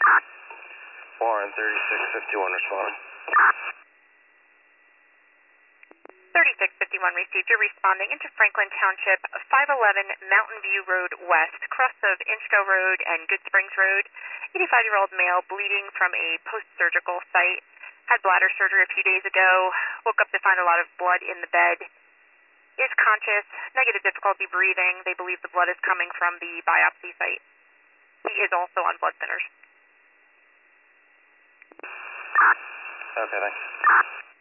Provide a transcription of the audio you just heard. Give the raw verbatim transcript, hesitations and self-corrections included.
Warren thirty-six fifty-one responding. thirty-six fifty-one received. You're responding into Franklin Township, five eleven Mountain View Road West, cross of Inchco Road and Good Springs Road. eighty-five-year-old male bleeding from a post-surgical site. Had bladder surgery a few days ago. Woke up to find a lot of blood in the bed. Is conscious. Negative difficulty breathing. They believe the blood is coming from the biopsy site. He is also on blood thinners. Okay, thanks.